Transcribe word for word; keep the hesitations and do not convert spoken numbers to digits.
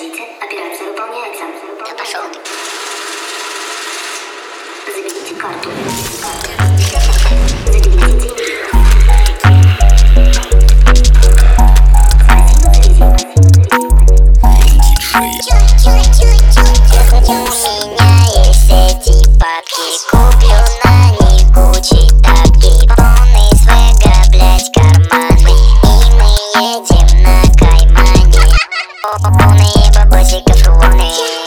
Подождите, операция выполняется. Да пошел ты. Заберите карту. Заберите деньги. Куплю на них Гуччи тапки, полный свега, блять, карманы. И мы едем на Каймане. Полные бабосиков рулоны.